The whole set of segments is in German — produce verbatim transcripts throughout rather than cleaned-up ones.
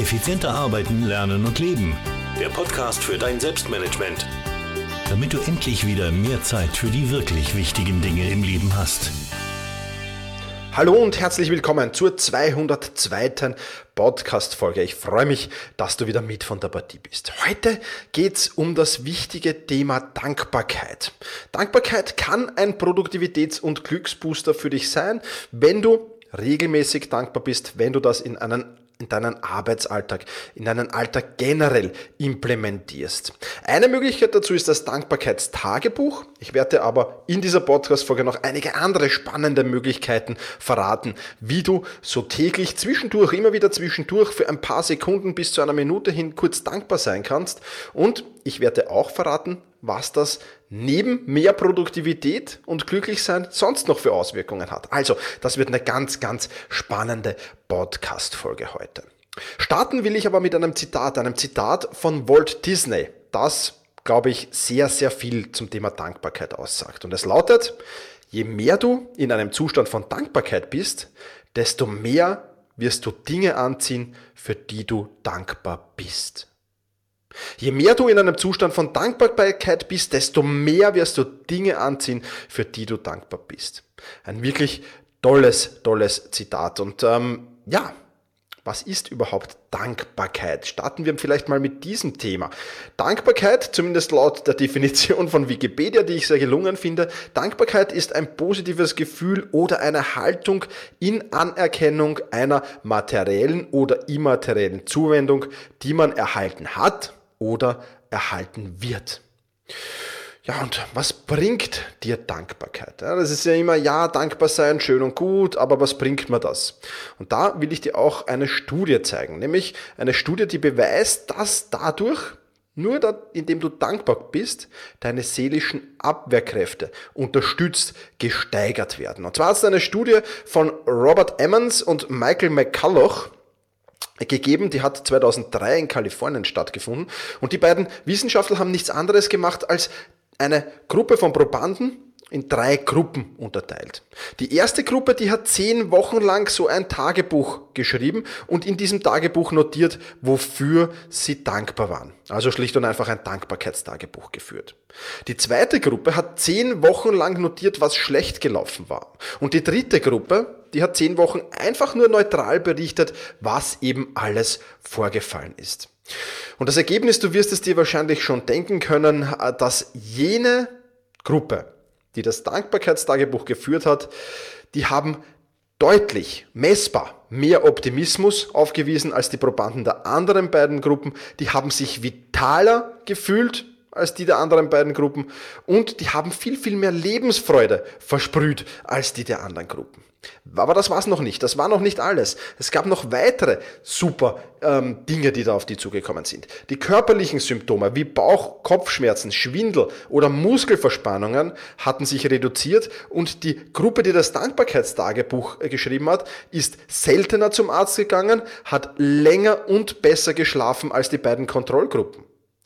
Effizienter arbeiten, lernen und leben. Der Podcast für dein Selbstmanagement. Damit du endlich wieder mehr Zeit für die wirklich wichtigen Dinge im Leben hast. Hallo und herzlich willkommen zur zweihundertzweiten Podcast-Folge. Ich freue mich, dass du wieder mit von der Partie bist. Heute geht's um das wichtige Thema Dankbarkeit. Dankbarkeit kann ein Produktivitäts- und Glücksbooster für dich sein, wenn du regelmäßig dankbar bist, wenn du das in einen in deinen Arbeitsalltag, in deinen Alltag generell implementierst. Eine Möglichkeit dazu ist das Dankbarkeitstagebuch. Ich werde aber in dieser Podcast-Folge noch einige andere spannende Möglichkeiten verraten, wie du so täglich zwischendurch, immer wieder zwischendurch für ein paar Sekunden bis zu einer Minute hin kurz dankbar sein kannst. Und ich werde auch verraten, was das neben mehr Produktivität und Glücklichsein sonst noch für Auswirkungen hat. Also, das wird eine ganz, ganz spannende Podcast-Folge heute. Starten will ich aber mit einem Zitat, einem Zitat von Walt Disney, das, glaube ich, sehr, sehr viel zum Thema Dankbarkeit aussagt. Und es lautet: Je mehr du in einem Zustand von Dankbarkeit bist, desto mehr wirst du Dinge anziehen, für die du dankbar bist. Je mehr du in einem Zustand von Dankbarkeit bist, desto mehr wirst du Dinge anziehen, für die du dankbar bist. Ein wirklich tolles, tolles Zitat. Und ähm, ja, was ist überhaupt Dankbarkeit? Starten wir vielleicht mal mit diesem Thema. Dankbarkeit, zumindest laut der Definition von Wikipedia, die ich sehr gelungen finde, Dankbarkeit ist ein positives Gefühl oder eine Haltung in Anerkennung einer materiellen oder immateriellen Zuwendung, die man erhalten hat oder erhalten wird. Ja, und was bringt dir Dankbarkeit? Ja, das ist ja immer, ja, dankbar sein, schön und gut, aber was bringt mir das? Und da will ich dir auch eine Studie zeigen, nämlich eine Studie, die beweist, dass dadurch, nur da, indem du dankbar bist, deine seelischen Abwehrkräfte unterstützt, gesteigert werden. Und zwar hat es eine Studie von Robert Emmons und Michael McCulloch gegeben, die hat zweitausenddrei in Kalifornien stattgefunden, und die beiden Wissenschaftler haben nichts anderes gemacht, als eine Gruppe von Probanden in drei Gruppen unterteilt. Die erste Gruppe, die hat zehn Wochen lang so ein Tagebuch geschrieben und in diesem Tagebuch notiert, wofür sie dankbar waren. Also schlicht und einfach ein Dankbarkeitstagebuch geführt. Die zweite Gruppe hat zehn Wochen lang notiert, was schlecht gelaufen war. Und die dritte Gruppe, die hat zehn Wochen einfach nur neutral berichtet, was eben alles vorgefallen ist. Und das Ergebnis, du wirst es dir wahrscheinlich schon denken können, dass jene Gruppe, die das Dankbarkeitstagebuch geführt hat, die haben deutlich, messbar mehr Optimismus aufgewiesen als die Probanden der anderen beiden Gruppen. Die haben sich vitaler gefühlt als die der anderen beiden Gruppen und die haben viel, viel mehr Lebensfreude versprüht als die der anderen Gruppen. Aber das war's noch nicht, das war noch nicht alles. Es gab noch weitere super ähm, Dinge, die da auf die zugekommen sind. Die körperlichen Symptome wie Bauch-, Kopfschmerzen, Schwindel oder Muskelverspannungen hatten sich reduziert und die Gruppe, die das Dankbarkeitstagebuch geschrieben hat, ist seltener zum Arzt gegangen, hat länger und besser geschlafen als die beiden Kontrollgruppen.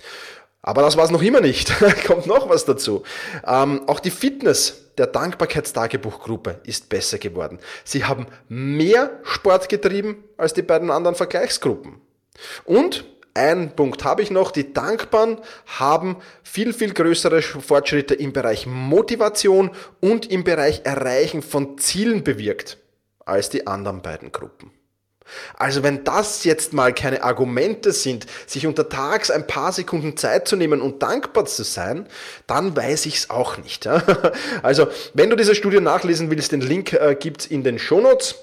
Aber das war es noch immer nicht. Kommt noch was dazu. Ähm, auch die Fitness der Dankbarkeitstagebuchgruppe ist besser geworden. Sie haben mehr Sport getrieben als die beiden anderen Vergleichsgruppen. Und einen Punkt habe ich noch. Die Dankbaren haben viel, viel größere Fortschritte im Bereich Motivation und im Bereich Erreichen von Zielen bewirkt als die anderen beiden Gruppen. Also wenn das jetzt mal keine Argumente sind, sich untertags ein paar Sekunden Zeit zu nehmen und dankbar zu sein, dann weiß ich es auch nicht. Also wenn du diese Studie nachlesen willst, den Link äh, gibt's in den Shownotes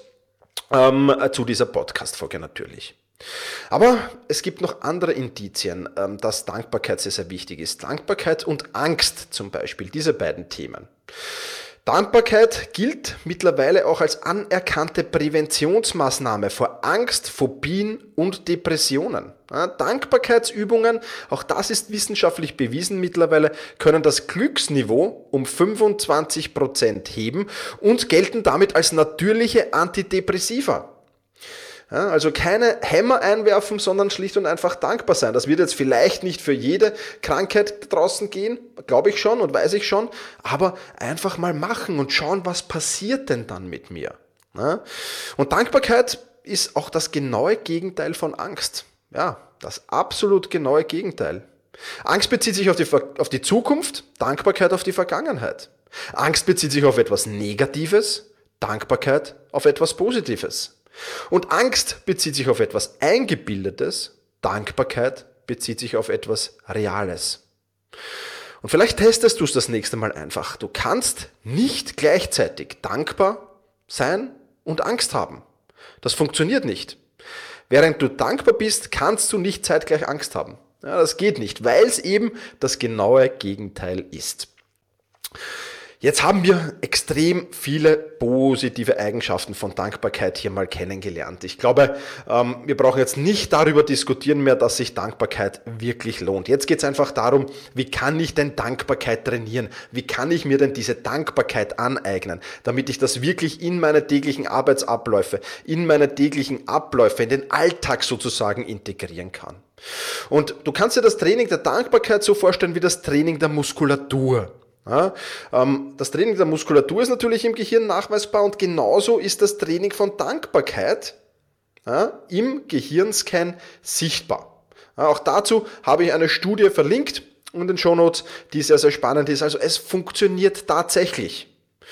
ähm, zu dieser Podcast-Folge natürlich. Aber es gibt noch andere Indizien, ähm, dass Dankbarkeit sehr, sehr wichtig ist. Dankbarkeit und Angst zum Beispiel, diese beiden Themen. Dankbarkeit gilt mittlerweile auch als anerkannte Präventionsmaßnahme vor Angst, Phobien und Depressionen. Ja, Dankbarkeitsübungen, auch das ist wissenschaftlich bewiesen mittlerweile, können das Glücksniveau um fünfundzwanzig Prozent heben und gelten damit als natürliche Antidepressiva. Ja, also keine Hämmer einwerfen, sondern schlicht und einfach dankbar sein. Das wird jetzt vielleicht nicht für jede Krankheit draußen gehen, glaube ich schon und weiß ich schon, aber einfach mal machen und schauen, was passiert denn dann mit mir. Ja? Und Dankbarkeit ist auch das genaue Gegenteil von Angst. Ja, das absolut genaue Gegenteil. Angst bezieht sich auf die, auf die Zukunft, Dankbarkeit auf die Vergangenheit. Angst bezieht sich auf etwas Negatives, Dankbarkeit auf etwas Positives. Und Angst bezieht sich auf etwas Eingebildetes, Dankbarkeit bezieht sich auf etwas Reales. Und vielleicht testest du es das nächste Mal einfach. Du kannst nicht gleichzeitig dankbar sein und Angst haben. Das funktioniert nicht. Während du dankbar bist, kannst du nicht zeitgleich Angst haben. Ja, das geht nicht, weil es eben das genaue Gegenteil ist. Jetzt haben wir extrem viele positive Eigenschaften von Dankbarkeit hier mal kennengelernt. Ich glaube, wir brauchen jetzt nicht darüber diskutieren mehr, dass sich Dankbarkeit wirklich lohnt. Jetzt geht es einfach darum, wie kann ich denn Dankbarkeit trainieren? Wie kann ich mir denn diese Dankbarkeit aneignen, damit ich das wirklich in meine täglichen Arbeitsabläufe, in meine täglichen Abläufe, in den Alltag sozusagen integrieren kann. Und du kannst dir das Training der Dankbarkeit so vorstellen wie das Training der Muskulatur. Ja, ähm, das Training der Muskulatur ist natürlich im Gehirn nachweisbar und genauso ist das Training von Dankbarkeit ja, im Gehirnscan sichtbar. Ja, auch dazu habe ich eine Studie verlinkt in den Shownotes, die sehr, sehr spannend ist. Also es funktioniert tatsächlich.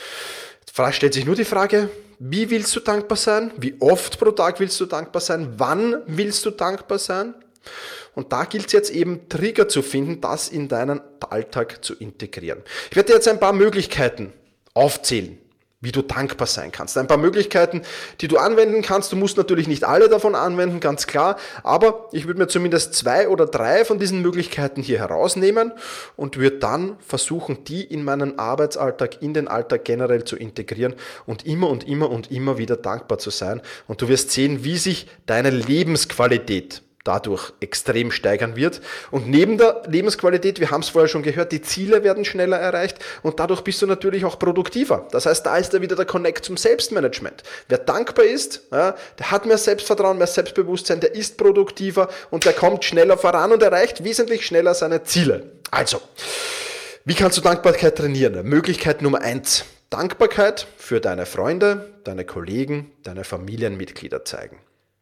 Jetzt stellt sich nur die Frage, wie willst du dankbar sein? Wie oft pro Tag willst du dankbar sein? Wann willst du dankbar sein? Und da gilt es jetzt eben, Trigger zu finden, das in deinen Alltag zu integrieren. Ich werde dir jetzt ein paar Möglichkeiten aufzählen, wie du dankbar sein kannst. Ein paar Möglichkeiten, die du anwenden kannst. Du musst natürlich nicht alle davon anwenden, ganz klar. Aber ich würde mir zumindest zwei oder drei von diesen Möglichkeiten hier herausnehmen und würde dann versuchen, die in meinen Arbeitsalltag, in den Alltag generell zu integrieren und immer und immer und immer wieder dankbar zu sein. Und du wirst sehen, wie sich deine Lebensqualität dadurch extrem steigern wird. Und neben der Lebensqualität, wir haben es vorher schon gehört, die Ziele werden schneller erreicht und dadurch bist du natürlich auch produktiver. Das heißt, da ist da wieder der Connect zum Selbstmanagement. Wer dankbar ist, ja, der hat mehr Selbstvertrauen, mehr Selbstbewusstsein, der ist produktiver und der kommt schneller voran und erreicht wesentlich schneller seine Ziele. Also, wie kannst du Dankbarkeit trainieren? Möglichkeit Nummer eins. Dankbarkeit für deine Freunde, deine Kollegen, deine Familienmitglieder zeigen.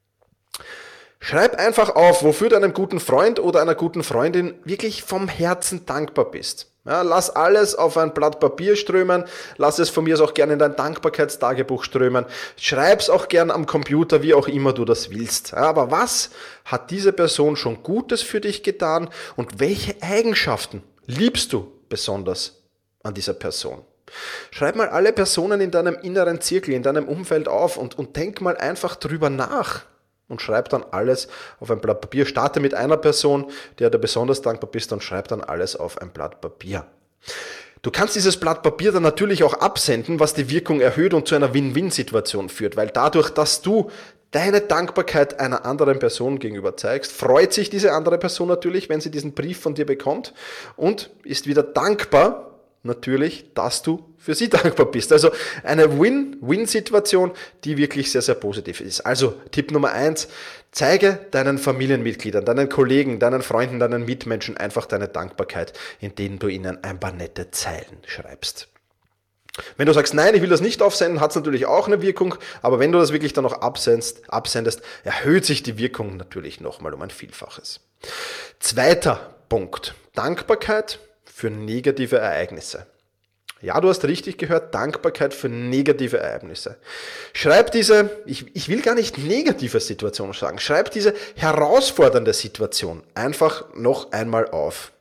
Schreib einfach auf, wofür du einem guten Freund oder einer guten Freundin wirklich vom Herzen dankbar bist. Ja, lass alles auf ein Blatt Papier strömen, lass es von mir aus auch gerne in dein Dankbarkeitstagebuch strömen. Schreib's auch gern am Computer, wie auch immer du das willst. Ja, aber was hat diese Person schon Gutes für dich getan und welche Eigenschaften liebst du besonders an dieser Person? Schreib mal alle Personen in deinem inneren Zirkel, in deinem Umfeld auf und, und denk mal einfach drüber nach. Und schreib dann alles auf ein Blatt Papier. Starte mit einer Person, der du besonders dankbar bist, und schreib dann alles auf ein Blatt Papier. Du kannst dieses Blatt Papier dann natürlich auch absenden, was die Wirkung erhöht und zu einer Win-Win-Situation führt, weil dadurch, dass du deine Dankbarkeit einer anderen Person gegenüber zeigst, freut sich diese andere Person natürlich, wenn sie diesen Brief von dir bekommt und ist wieder dankbar, natürlich, dass du für sie dankbar bist. Also eine Win-Win-Situation, die wirklich sehr, sehr positiv ist. Also Tipp Nummer eins, zeige deinen Familienmitgliedern, deinen Kollegen, deinen Freunden, deinen Mitmenschen einfach deine Dankbarkeit, indem du ihnen ein paar nette Zeilen schreibst. Wenn du sagst, nein, ich will das nicht aufsenden, hat es natürlich auch eine Wirkung, aber wenn du das wirklich dann noch absendest, absendest, erhöht sich die Wirkung natürlich nochmal um ein Vielfaches. Zweiter Punkt, Dankbarkeit für negative Ereignisse. Ja, du hast richtig gehört, Dankbarkeit für negative Ereignisse. Schreib diese, ich, ich will gar nicht negative Situation sagen, schreib diese herausfordernde Situation einfach noch einmal auf.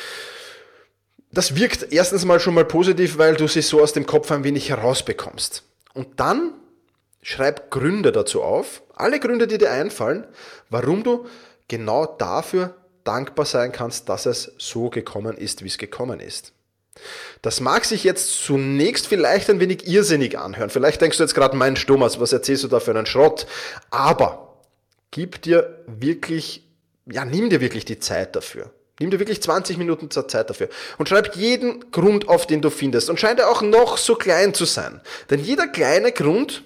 Das wirkt erstens mal schon mal positiv, weil du sie so aus dem Kopf ein wenig herausbekommst. Und dann schreib Gründe dazu auf, alle Gründe, die dir einfallen, warum du genau dafür dankbar sein kannst, dass es so gekommen ist, wie es gekommen ist. Das mag sich jetzt zunächst vielleicht ein wenig irrsinnig anhören. Vielleicht denkst du jetzt gerade, mein Thomas, was erzählst du da für einen Schrott? Aber gib dir wirklich, ja, nimm dir wirklich die Zeit dafür. Nimm dir wirklich zwanzig Minuten Zeit dafür und schreib jeden Grund auf, den du findest. Und scheint er auch noch so klein zu sein. Denn jeder kleine Grund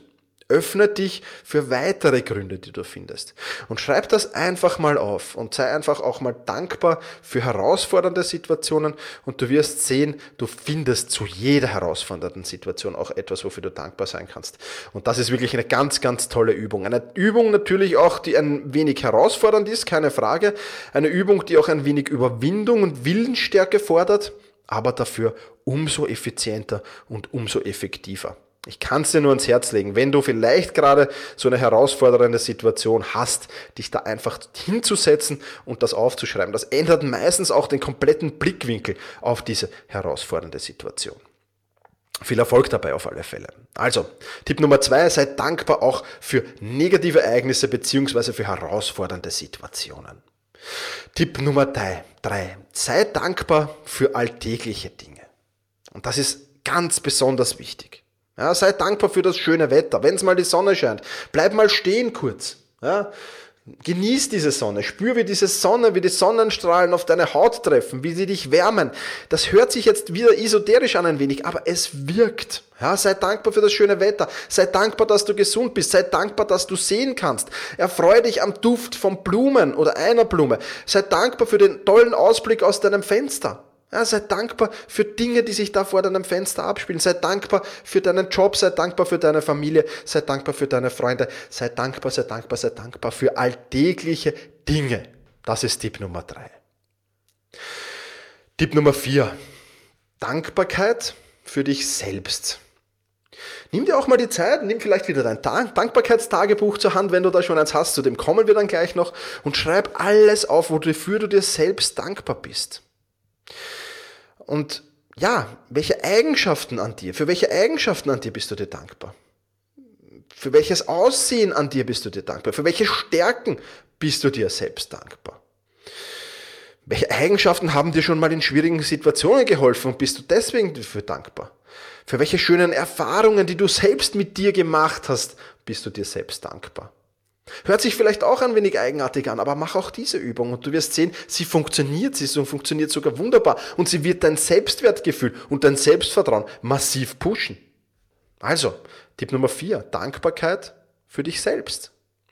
Öffne dich für weitere Gründe, die du findest. Und schreib das einfach mal auf und sei einfach auch mal dankbar für herausfordernde Situationen und du wirst sehen, du findest zu jeder herausfordernden Situation auch etwas, wofür du dankbar sein kannst. Und das ist wirklich eine ganz, ganz tolle Übung. Eine Übung natürlich auch, die ein wenig herausfordernd ist, keine Frage. Eine Übung, die auch ein wenig Überwindung und Willensstärke fordert, aber dafür umso effizienter und umso effektiver. Ich kann es dir nur ans Herz legen, wenn du vielleicht gerade so eine herausfordernde Situation hast, dich da einfach hinzusetzen und das aufzuschreiben. Das ändert meistens auch den kompletten Blickwinkel auf diese herausfordernde Situation. Viel Erfolg dabei auf alle Fälle. Also, Tipp Nummer zwei, sei dankbar auch für negative Ereignisse bzw. für herausfordernde Situationen. Tipp Nummer drei, sei dankbar für alltägliche Dinge. Und das ist ganz besonders wichtig. Ja, sei dankbar für das schöne Wetter. Wenn es mal die Sonne scheint, bleib mal stehen kurz. Ja, genieß diese Sonne. Spür, wie diese Sonne, wie die Sonnenstrahlen auf deine Haut treffen, wie sie dich wärmen. Das hört sich jetzt wieder esoterisch an ein wenig, aber es wirkt. Ja, sei dankbar für das schöne Wetter. Sei dankbar, dass du gesund bist. Sei dankbar, dass du sehen kannst. Erfreue dich am Duft von Blumen oder einer Blume. Sei dankbar für den tollen Ausblick aus deinem Fenster. Ja, sei dankbar für Dinge, die sich da vor deinem Fenster abspielen. Sei dankbar für deinen Job, sei dankbar für deine Familie, sei dankbar für deine Freunde. Sei dankbar, sei dankbar, sei dankbar für alltägliche Dinge. Das ist Tipp Nummer drei. Tipp Nummer vier. Dankbarkeit für dich selbst. Nimm dir auch mal die Zeit, nimm vielleicht wieder dein Dankbarkeitstagebuch zur Hand, wenn du da schon eins hast, zu dem kommen wir dann gleich noch, und schreib alles auf, wofür du dir selbst dankbar bist. Und ja, welche Eigenschaften an dir, für welche Eigenschaften an dir bist du dir dankbar? Für welches Aussehen an dir bist du dir dankbar? Für welche Stärken bist du dir selbst dankbar? Welche Eigenschaften haben dir schon mal in schwierigen Situationen geholfen und bist du deswegen dafür dankbar? Für welche schönen Erfahrungen, die du selbst mit dir gemacht hast, bist du dir selbst dankbar? Hört sich vielleicht auch ein wenig eigenartig an, aber mach auch diese Übung und du wirst sehen, sie funktioniert, sie funktioniert sogar wunderbar und sie wird dein Selbstwertgefühl und dein Selbstvertrauen massiv pushen. Also, Tipp Nummer vier, Dankbarkeit für dich selbst.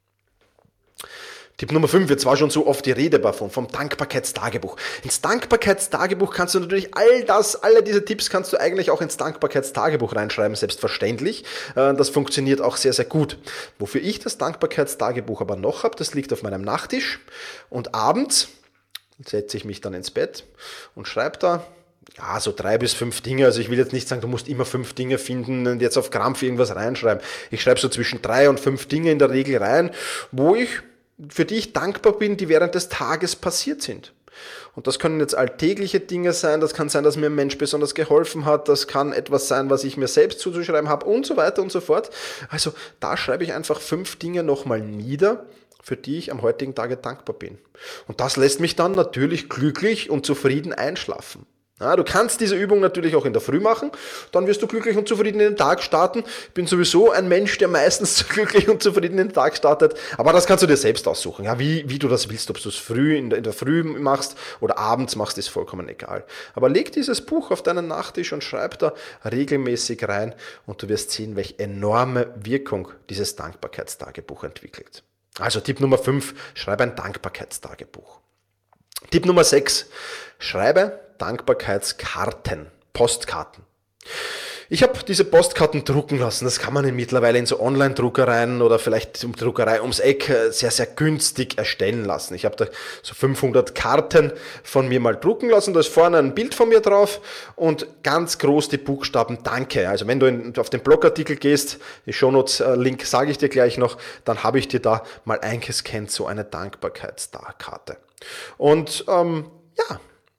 Tipp Nummer fünf, jetzt war schon so oft die Rede davon, vom Dankbarkeitstagebuch. Ins Dankbarkeitstagebuch kannst du natürlich all das, alle diese Tipps kannst du eigentlich auch ins Dankbarkeitstagebuch reinschreiben, selbstverständlich. Das funktioniert auch sehr, sehr gut. Wofür ich das Dankbarkeitstagebuch aber noch habe, das liegt auf meinem Nachttisch und abends setze ich mich dann ins Bett und schreibe da, ja, so drei bis fünf Dinge. Also ich will jetzt nicht sagen, du musst immer fünf Dinge finden und jetzt auf Krampf irgendwas reinschreiben. Ich schreibe so zwischen drei und fünf Dinge in der Regel rein, wo ich für die ich dankbar bin, die während des Tages passiert sind. Und das können jetzt alltägliche Dinge sein, das kann sein, dass mir ein Mensch besonders geholfen hat, das kann etwas sein, was ich mir selbst zuzuschreiben habe und so weiter und so fort. Also da schreibe ich einfach fünf Dinge nochmal nieder, für die ich am heutigen Tage dankbar bin. Und das lässt mich dann natürlich glücklich und zufrieden einschlafen. Ja, du kannst diese Übung natürlich auch in der Früh machen, dann wirst du glücklich und zufrieden in den Tag starten. Ich bin sowieso ein Mensch, der meistens glücklich und zufrieden in den Tag startet, aber das kannst du dir selbst aussuchen, ja, wie, wie du das willst, ob du es früh in der, in der Früh machst oder abends machst, ist vollkommen egal. Aber leg dieses Buch auf deinen Nachttisch und schreib da regelmäßig rein und du wirst sehen, welche enorme Wirkung dieses Dankbarkeitstagebuch entwickelt. Also Tipp Nummer fünf, schreibe ein Dankbarkeitstagebuch. Tipp Nummer sechs, schreibe Dankbarkeitskarten, Postkarten. Ich habe diese Postkarten drucken lassen. Das kann man mittlerweile in so Online-Druckereien oder vielleicht in Druckerei ums Eck sehr, sehr günstig erstellen lassen. Ich habe da so fünfhundert Karten von mir mal drucken lassen. Da ist vorne ein Bild von mir drauf und ganz groß die Buchstaben Danke. Also wenn du in, auf den Blogartikel gehst, die Shownotes-Link sage ich dir gleich noch, dann habe ich dir da mal eingescannt, so eine Dankbarkeitskarte. Und ähm, ja,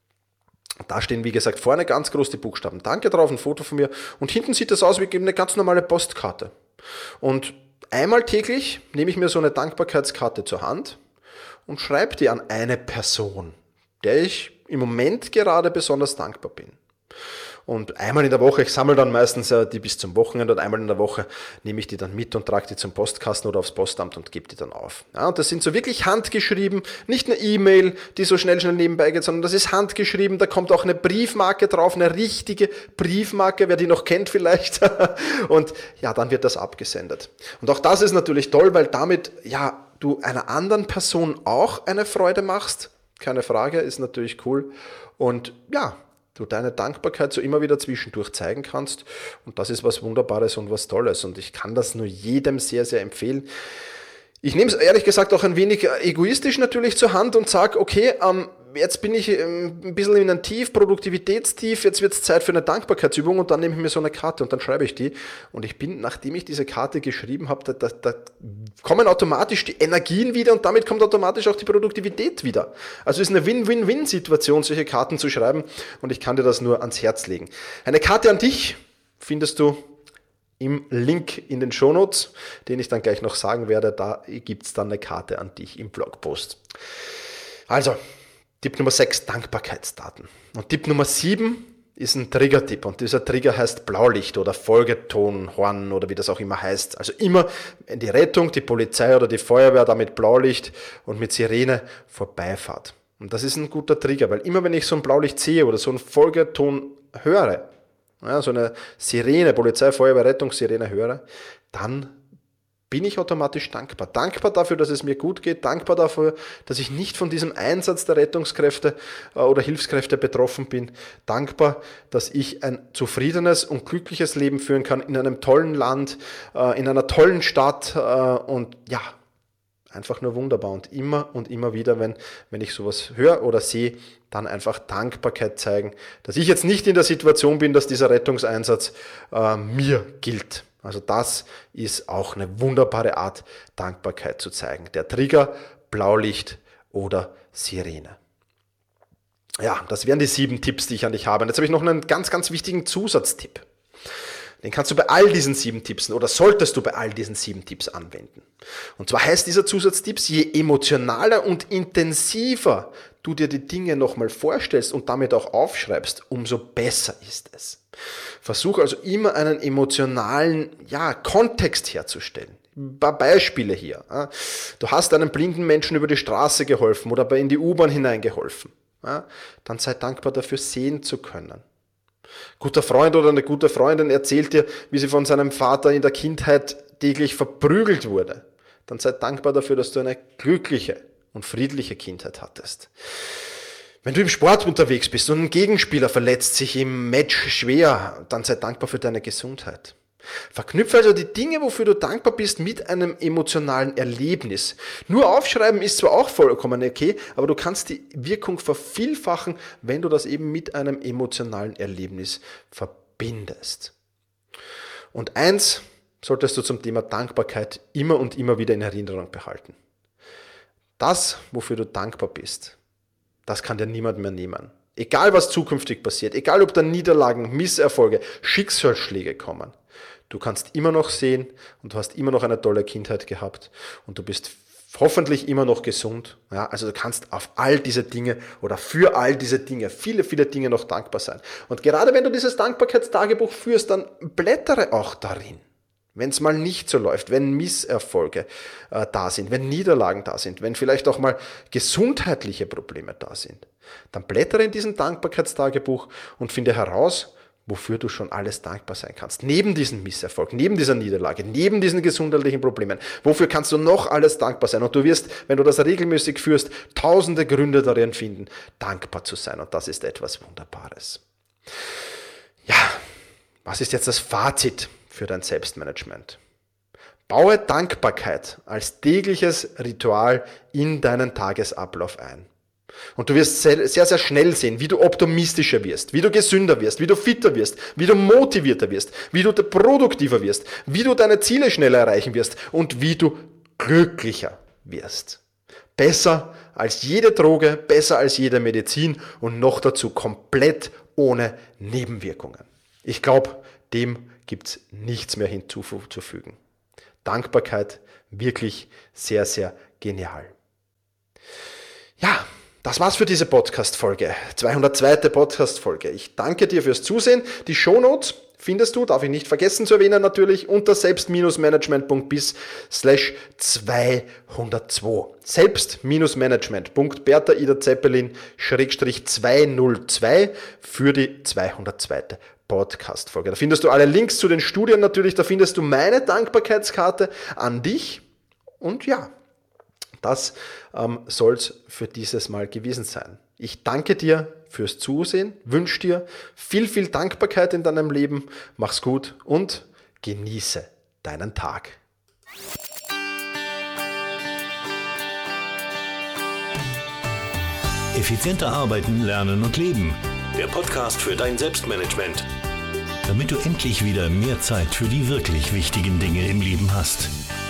da stehen, wie gesagt, vorne ganz groß die Buchstaben Danke drauf, ein Foto von mir und hinten sieht das aus wie eine ganz normale Postkarte. Und einmal täglich nehme ich mir so eine Dankbarkeitskarte zur Hand und schreibe die an eine Person, der ich im Moment gerade besonders dankbar bin. und einmal in der Woche, ich sammle dann meistens äh, die bis zum Wochenende und einmal in der Woche nehme ich die dann mit und trage die zum Postkasten oder aufs Postamt und gebe die dann auf. Ja, und das sind so wirklich handgeschrieben, nicht eine E-Mail, die so schnell, schnell nebenbei geht, sondern das ist handgeschrieben, da kommt auch eine Briefmarke drauf, eine richtige Briefmarke, wer die noch kennt vielleicht. Und ja, dann wird das abgesendet. Und auch das ist natürlich toll, weil damit, ja, du einer anderen Person auch eine Freude machst, keine Frage, ist natürlich cool. Und ja, du deine Dankbarkeit so immer wieder zwischendurch zeigen kannst. Und das ist was Wunderbares und was Tolles. Und ich kann das nur jedem sehr, sehr empfehlen. Ich nehme es ehrlich gesagt auch ein wenig egoistisch natürlich zur Hand und sage, okay, ähm, jetzt bin ich ein bisschen in einem Tief, Produktivitätstief, jetzt wird es Zeit für eine Dankbarkeitsübung und dann nehme ich mir so eine Karte und dann schreibe ich die. Und ich bin, nachdem ich diese Karte geschrieben habe, da, da, da kommen automatisch die Energien wieder und damit kommt automatisch auch die Produktivität wieder. Also es ist eine Win-Win-Win-Situation, solche Karten zu schreiben und ich kann dir das nur ans Herz legen. Eine Karte an dich findest du im Link in den Shownotes, den ich dann gleich noch sagen werde, da gibt es dann eine Karte an dich im Blogpost. Also, Tipp Nummer sechs, Dankbarkeitsdaten. Und Tipp Nummer sieben ist ein Trigger-Tipp. Und dieser Trigger heißt Blaulicht oder Folgeton, Horn oder wie das auch immer heißt. Also immer, wenn die Rettung, die Polizei oder die Feuerwehr da mit Blaulicht und mit Sirene vorbeifahrt. Und das ist ein guter Trigger, weil immer wenn ich so ein Blaulicht sehe oder so einen Folgeton höre, ja, so eine Sirene, Polizei, Feuerwehr, Rettungssirene höre, dann bin ich automatisch dankbar. Dankbar dafür, dass es mir gut geht, dankbar dafür, dass ich nicht von diesem Einsatz der Rettungskräfte oder Hilfskräfte betroffen bin, dankbar, dass ich ein zufriedenes und glückliches Leben führen kann in einem tollen Land, in einer tollen Stadt und ja, einfach nur wunderbar. Und immer und immer wieder, wenn, wenn ich sowas höre oder sehe, dann einfach Dankbarkeit zeigen, dass ich jetzt nicht in der Situation bin, dass dieser Rettungseinsatz äh, mir gilt. Also das ist auch eine wunderbare Art, Dankbarkeit zu zeigen. Der Trigger, Blaulicht oder Sirene. Ja, das wären die sieben Tipps, die ich an dich habe. Und jetzt habe ich noch einen ganz, ganz wichtigen Zusatztipp. Den kannst du bei all diesen sieben Tipps oder solltest du bei all diesen sieben Tipps anwenden. Und zwar heißt dieser Zusatztipp, je emotionaler und intensiver du dir die Dinge nochmal vorstellst und damit auch aufschreibst, umso besser ist es. Versuch also immer einen emotionalen ja, Kontext herzustellen. Ein paar Beispiele hier. Du hast einem blinden Menschen über die Straße geholfen oder in die U-Bahn hineingeholfen. Dann sei dankbar dafür, sehen zu können. Guter Freund oder eine gute Freundin erzählt dir, wie sie von seinem Vater in der Kindheit täglich verprügelt wurde. Dann sei dankbar dafür, dass du eine glückliche und friedliche Kindheit hattest. Wenn du im Sport unterwegs bist und ein Gegenspieler verletzt sich im Match schwer, dann sei dankbar für deine Gesundheit. Verknüpfe also die Dinge, wofür du dankbar bist, mit einem emotionalen Erlebnis. Nur aufschreiben ist zwar auch vollkommen okay, aber du kannst die Wirkung vervielfachen, wenn du das eben mit einem emotionalen Erlebnis verbindest. Und eins solltest du zum Thema Dankbarkeit immer und immer wieder in Erinnerung behalten. Das, wofür du dankbar bist, das kann dir niemand mehr nehmen. Egal, was zukünftig passiert, egal, ob da Niederlagen, Misserfolge, Schicksalsschläge kommen, du kannst immer noch sehen und du hast immer noch eine tolle Kindheit gehabt und du bist hoffentlich immer noch gesund. Ja, also du kannst auf all diese Dinge oder für all diese Dinge, viele, viele Dinge noch dankbar sein. Und gerade wenn du dieses Dankbarkeitstagebuch führst, dann blättere auch darin. Wenn es mal nicht so läuft, wenn Misserfolge äh, da sind, wenn Niederlagen da sind, wenn vielleicht auch mal gesundheitliche Probleme da sind, dann blättere in diesem Dankbarkeitstagebuch und finde heraus, wofür du schon alles dankbar sein kannst. Neben diesem Misserfolg, neben dieser Niederlage, neben diesen gesundheitlichen Problemen, wofür kannst du noch alles dankbar sein? Und du wirst, wenn du das regelmäßig führst, tausende Gründe darin finden, dankbar zu sein. Und das ist etwas Wunderbares. Ja, was ist jetzt das Fazit für dein Selbstmanagement? Baue Dankbarkeit als tägliches Ritual in deinen Tagesablauf ein. Und du wirst sehr, sehr schnell sehen, wie du optimistischer wirst, wie du gesünder wirst, wie du fitter wirst, wie du motivierter wirst, wie du produktiver wirst, wie du deine Ziele schneller erreichen wirst und wie du glücklicher wirst. Besser als jede Droge, besser als jede Medizin und noch dazu komplett ohne Nebenwirkungen. Ich glaube, dem gibt es nichts mehr hinzuzufügen. Dankbarkeit wirklich sehr, sehr genial. Ja, Das war's für diese Podcast-Folge, zweihundertzweite Podcast-Folge. Ich danke dir fürs Zusehen. Die Shownotes findest du, darf ich nicht vergessen zu erwähnen natürlich, unter selbst-management.bis slash zweihundertzwei. Selbst-management.bertha Ida Zeppelin Schrägstrich zweihundertzwei für die zweihundertzweite Podcast-Folge. Da findest du alle Links zu den Studien natürlich, da findest du meine Dankbarkeitskarte an dich und ja, das ähm, soll es für dieses Mal gewesen sein. Ich danke dir fürs Zusehen, wünsche dir viel, viel Dankbarkeit in deinem Leben. Mach's gut und genieße deinen Tag. Effizienter arbeiten, lernen und leben. Der Podcast für dein Selbstmanagement. Damit du endlich wieder mehr Zeit für die wirklich wichtigen Dinge im Leben hast.